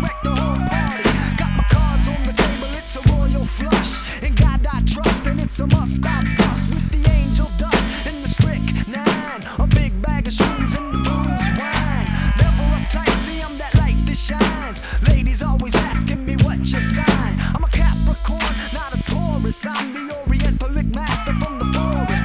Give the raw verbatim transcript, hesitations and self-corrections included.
wreck the whole party. Got my cards on the table, it's a royal flush. In God I trust, and it's a must I bust. With the angel dust and the strychnine, a big bag of shrooms and the booze wine. Never uptight, see I'm that light that shines. Ladies always asking me what your sign. I'm a Capricorn, not a Taurus. I'm the orientalic master from the forest.